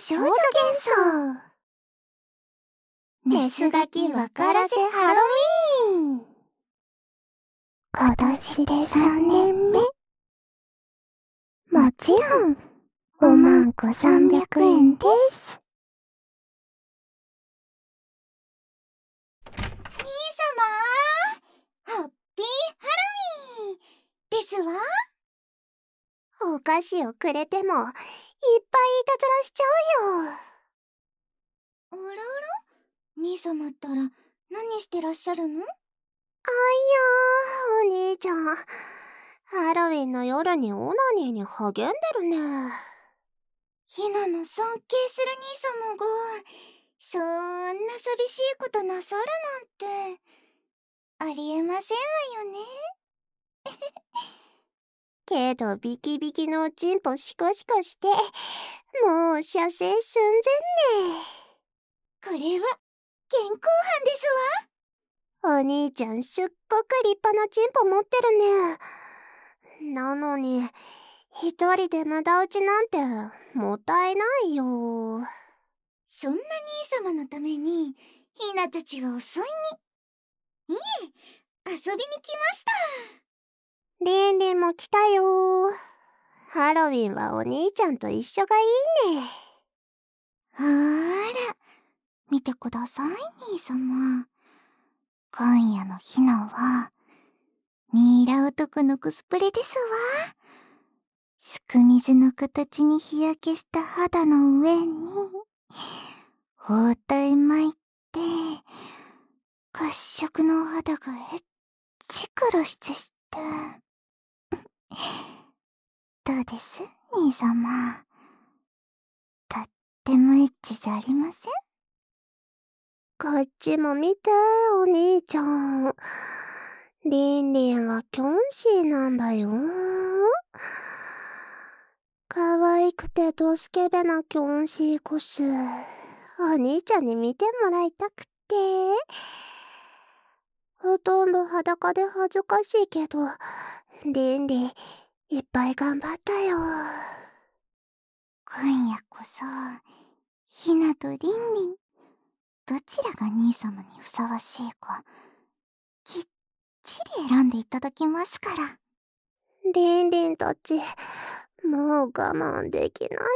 少女幻想。メスガキわからせハロウィーン。今年で3年目。もちろん、55,300円です。兄様、ハッピーハロウィーンですわ。お菓子をくれても、いっぱいいたずらしちゃうよ。あらあら、兄様ったら何してらっしゃるの？あいやー、お兄ちゃん。ハロウィンの夜にオナニーに励んでるね。ひなの尊敬する兄様が、そんな寂しいことなさるなんて、ありえませんわよね。けどビキビキのおちんぽシコシコして、もう射精寸前ね。これは、現行犯ですわ。お兄ちゃんすっごく立派なチンポ持ってるね。なのに、一人で無駄打ちなんて、もったいないよ。そんな兄様のために、ひなたちが遅いに。いえ、遊びに来ました。リンリンも来たよ。ハロウィンはお兄ちゃんと一緒がいいね。あら、見てください、兄様。今夜のひなは、ミイラ男のコスプレですわ。すく水の形に日焼けした肌の上に、包帯巻いて、褐色の肌がエッチく露出して。どうです兄様。とってもエッチじゃありません？こっちも見て、お兄ちゃん。リンリンはキョンシーなんだよ。可愛くてドスケベなキョンシーこそ、お兄ちゃんに見てもらいたくって。ほとんど裸で恥ずかしいけど、リンリン、いっぱい頑張ったよ。今夜こそ、ひなとリンリン、どちらが兄様にふさわしいか、きっちり選んでいただきますから。リンリンたち、もう我慢できない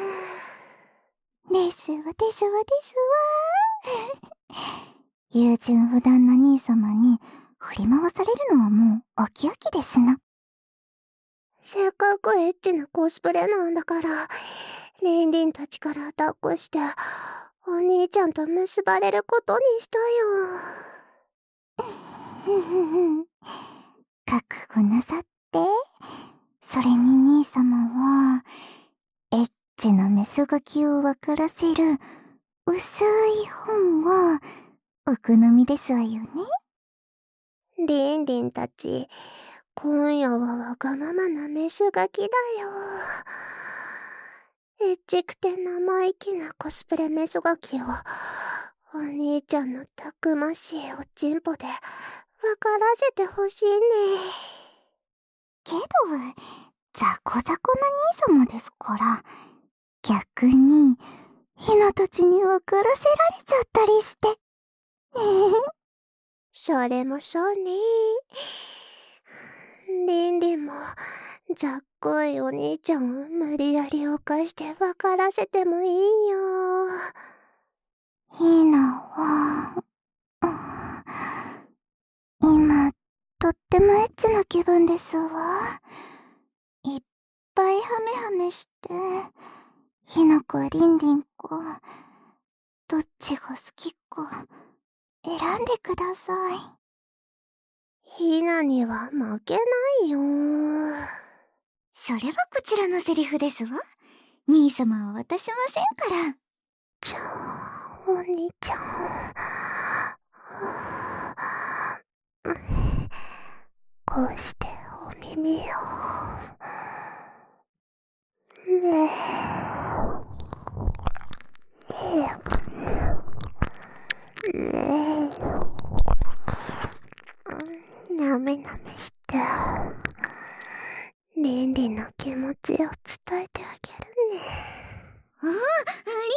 ね。ですわですわですわ。優柔不断な兄様に振り回されるのはもう飽き飽きですな。せっかくエッチなコスプレなんだから、リンリンたちから抱っこして、お兄ちゃんと結ばれることにしたよ。覚悟なさって。それに兄様は、エッチなメスガキを分からせる薄い本はお好みですわよね。リンリンたち、今夜はわがままなメスガキだよ。エッチくて生意気なコスプレメスガキを、お兄ちゃんのたくましいおちんぽで分からせてほしいね。けど、ザコザコな兄様ですから、逆に、ひなたちに分からせられちゃったりして。それもそうね。リンリンも、ざっこいお兄ちゃんを無理やり犯して分からせてもいいよ。ひなは、今、とってもエッチな気分ですわ。いっぱいハメハメして、ひなかリンリンか、どっちが好きか、選んでください。ひなには負けないよ。それはこちらのセリフですわ。兄様は渡しませんから。じゃあ、お兄ちゃん。こうしてお耳を。ねえ。なめなめして。リンリンの気持ちを伝えてあげるね。あ、リンリン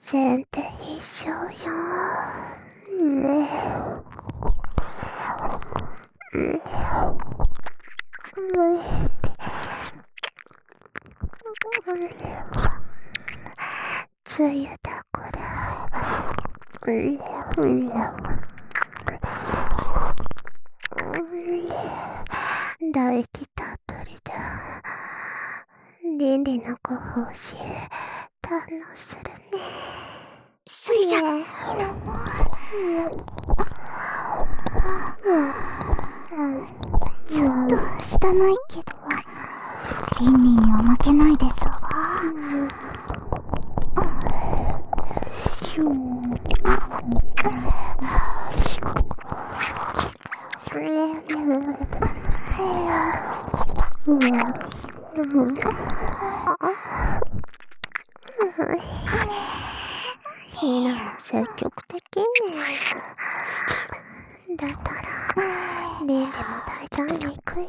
先手必勝よ。ねつゆだこれ。唾液たっぷりだ。倫理のご奉仕堪能するね。それじゃ、いいのもちょっと汚いけど、倫理には負けないですわ。ひなも積極的ね。だったらリンでも大胆に行くよ。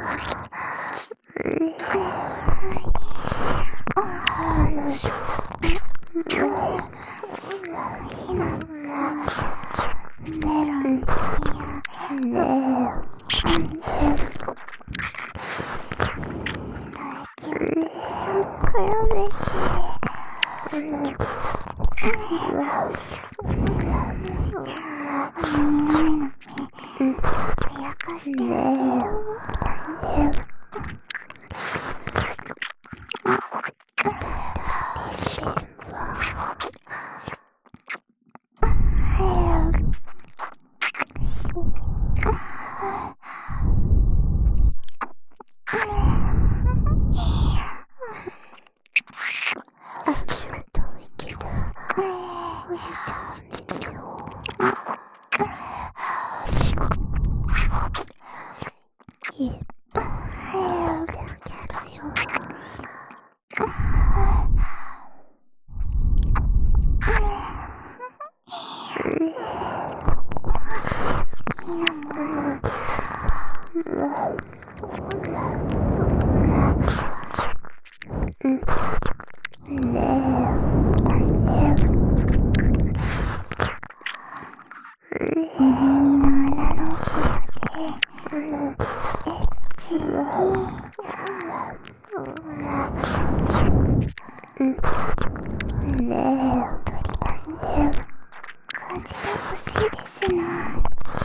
感じてほしいですな。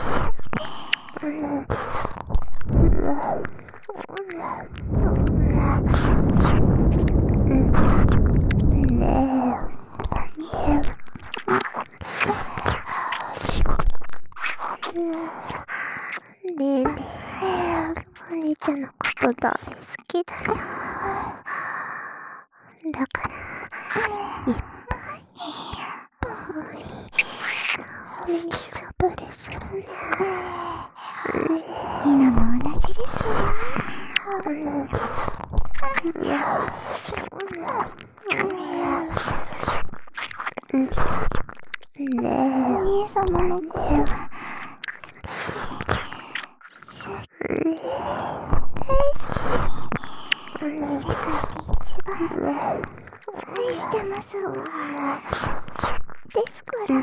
ねえ、お兄ちゃんのこと大好きだよ。だからいっぱいお耳しゃぶりするね。今も同じですわ。ねえ、お兄様の声が愛してますわ。ですから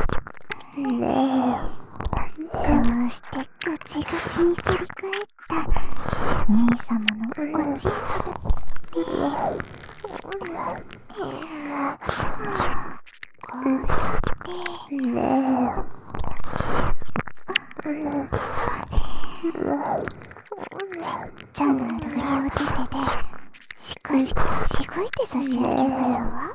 ねえ、こうしてガチガチにすり替えた兄様のおちんぽこうしてねちっちゃなルリお手手でしこしこしごいて差し上げますわ。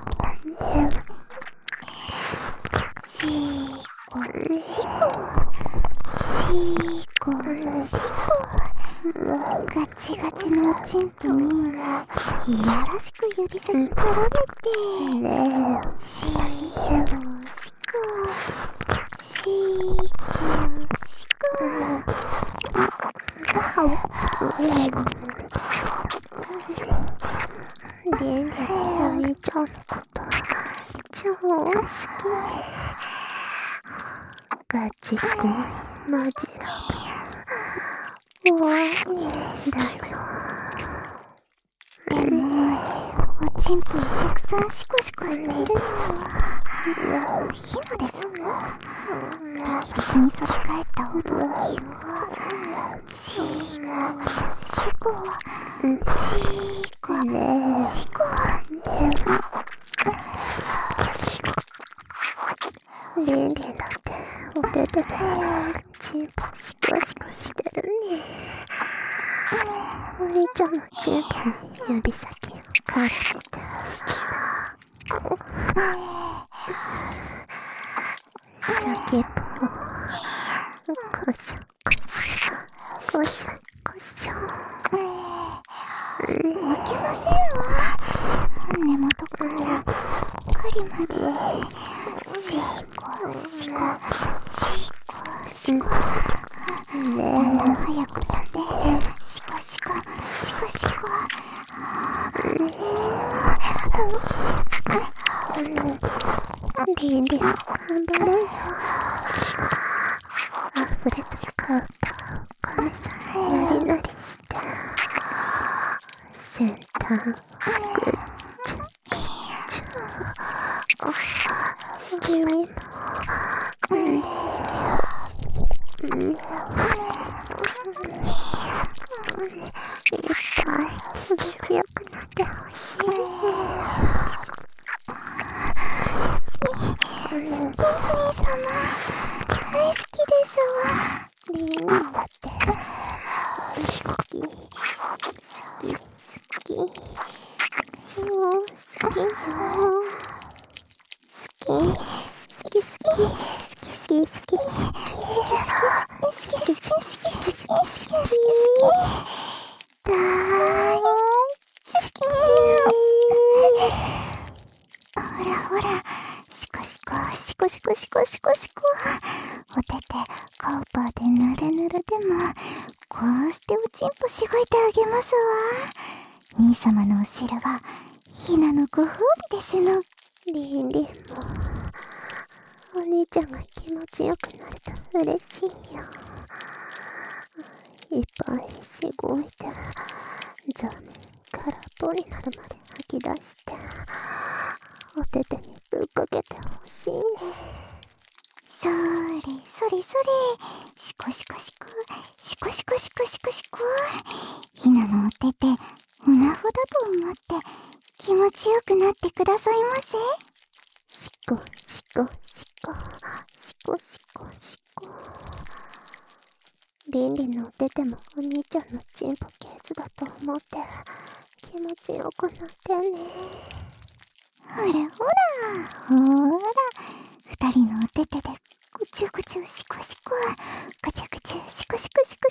しこしこしこしこガチガチのおちんぽにいやらしく指先絡めてしこしこしこしこリンリンお兄ちゃんのこと超好き。ガチ恋マジラブ終わりだよ。でもおちんぽをたくさんシコシコしてるのはひなですわ。ビキビキに反り返ったおぼんきをシコリンリンだってお手手でチンポシコシコしてるね。お兄ちゃんのチンポに指先を絡めて先っぽをコショコショコショ負けませんわ。根元から狩りまでシコシコシコだんだん早くなってシコシコシコシコリンリン頑張れよ。溢れた顔とカメさんなりなりして先端をグッチュ君もいっぱい強くなってほしい。お兄様大好きですわ。リンリンだって好き超好きよ。好ほらシコシコお手手カウパーでぬるぬるでもこうしておちんぽしごいてあげますわ。兄様のお汁はひなのご褒美ですの。リンリンもお兄ちゃんが気持ちよくなると嬉しいよ。いっぱいしごいてザメ空っぽになるまで吐き出してお手手にぶっかけてほしいね。それシコシコひなのお手手胸ほだと思って気持ちよくなってくださいませ。シコリンリンのお手手もお兄ちゃんのチンポケースだと思って気持ちよくなってね。ほら二人のお手手でぐちゅぐちゅシコシコぐちゅぐちゅシコ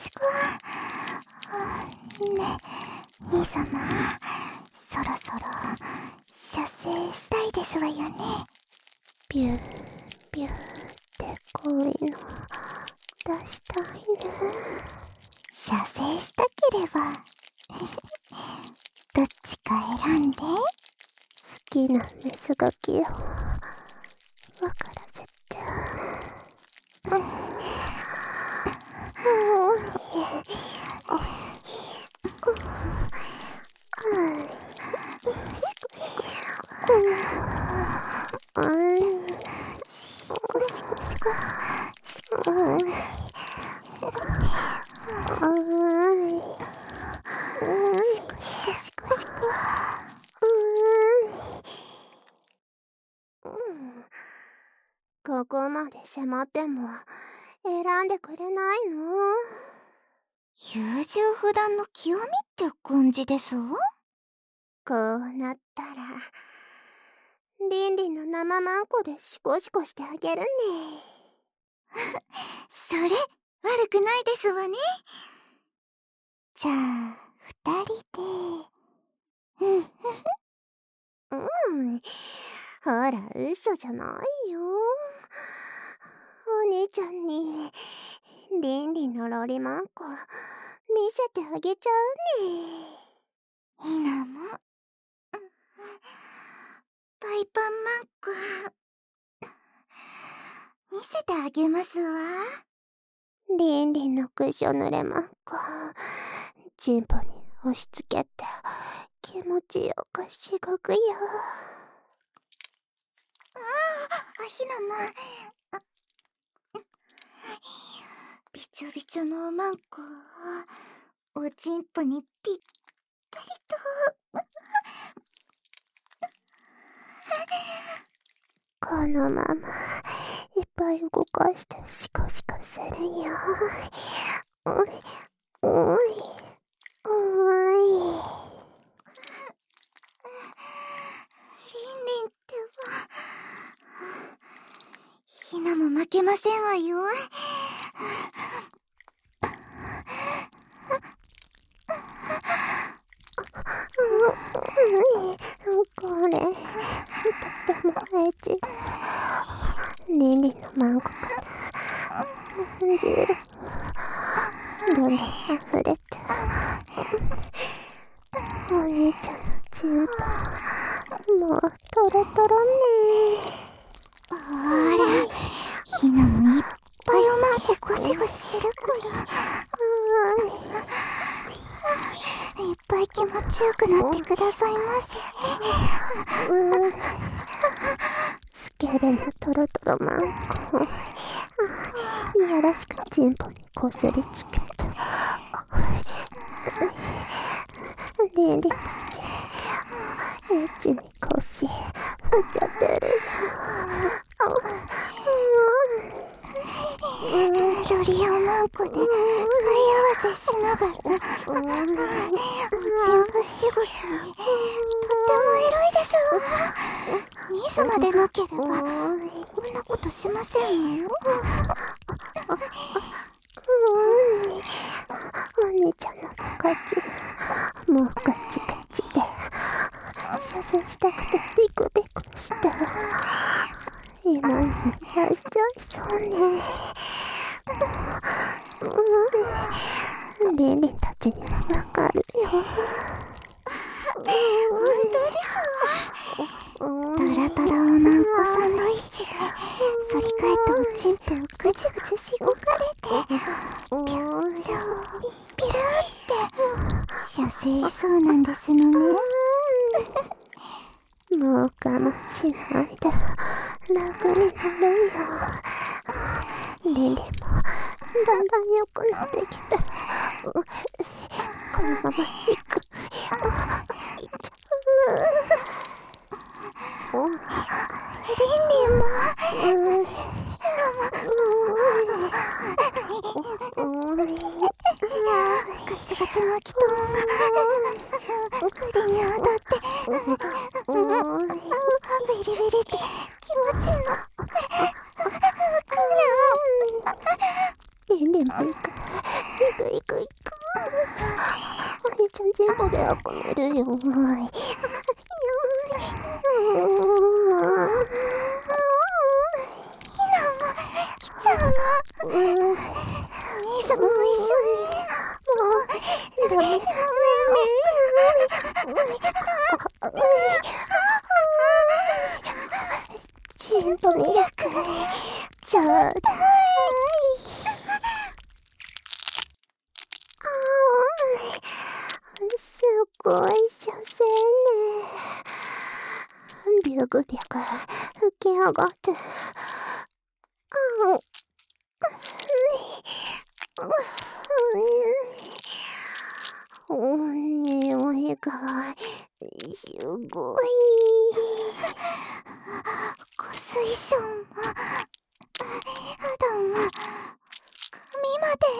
ね兄様そろそろ射精したいですわよね。ビュービューってこういうの出したいね。射精したければどっちか選んで。好きなメスガキを分からせて。ここまで迫っても選んでくれないの？優柔不断の極みって感じですわ。こうなったらリンリンの生マンコでシコシコしてあげるね。それ悪くないですわね。じゃあ二人でほら嘘じゃないよ。お兄ちゃんにリンリンのロリマンコ見せてあげちゃうね。ひなもパイパンマンコ見せてあげますわ。リンリンのクッション濡れマンコチンポに押し付けて気持ちよくしごくよ。 ひなも。びちょびちょのおまんこをおちんぽにぴったりと。このままいっぱい動かしてシコシコするよ。おいおいおい。リンリンってば、ひなも負けませんわよ。これとってもエッチ。リンリンのマンコから汁どんどん溢れて、お兄ちゃんのチンポもうトロトロね。あら、ひなもいっぱいおまんこゴシゴシするから、いっぱい気持ちよくなってくださいませ。スケベなトロトロマンコ、いやらしくチンポにこすりつけて、リンリンたちエッチに腰振っちゃってるよ。ロリアおまんこで貝合わせしながらおちんぽしごき、とってもエロいですわ。兄様でなければこんなことしませんよ。お兄ちゃんの心地もうガチガチで射精したくてビクビクして、今に出しちゃいそうね。リンリンたちにはわかるよ。本当ですわ。トラトラおまんこサンドイッチが反り返ったおちんぽをぐちぐちしごかれて、ピューピューピルーって射精しそうなんですのね。もう我慢しないで楽になるよ。リンリンもだんだん良くなってきて、このままいく。リンリンもガチガチの気ともが首に当たって、ビリビリって気持ちいいの。リンリンも行く。お兄ちゃんチンポで運べるよ。ひなも来ちゃうの。お兄様も一緒に。もうダメ。チンポミルクちょうだい。すごい射精ね。ビュグビュグ吹き上がって、お匂いがすごい。湖水晶も肌も髪まで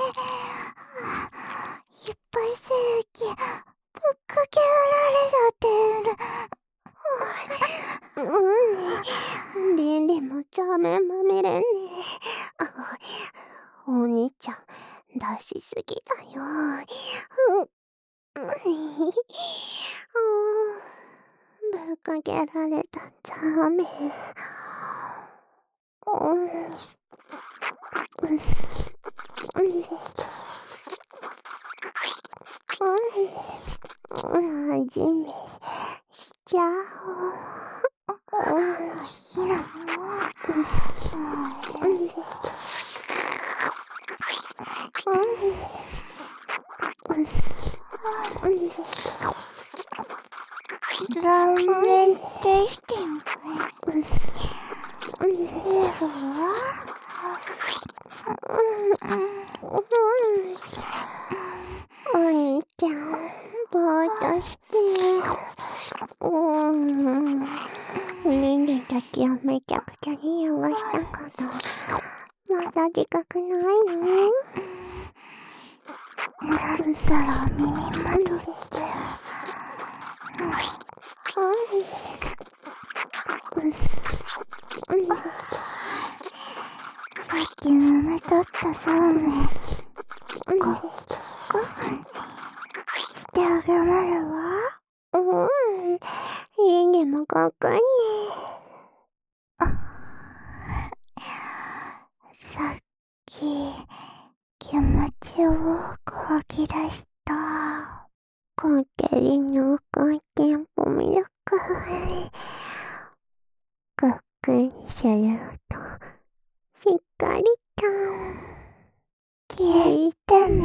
いっぱい精液ぶっかけられてる。リンリンもザメまみれね。お兄ちゃん出しすぎだよ。ぶっかけられたザメ。味見しちゃおう。ひなも残念でした。 お兄ちゃん、ぼーっとして。リリたちをめちゃくちゃに汚したこと、まだ自覚ないの？だったら耳まとりして。さっき舐めとったそうめん。ご飯してあげまるわ。リンリもごくんね。さっき、気持ちよく吐き出した。こってりの赤いテンポミルク。ごっくんすると、しっかりと。聞いてね。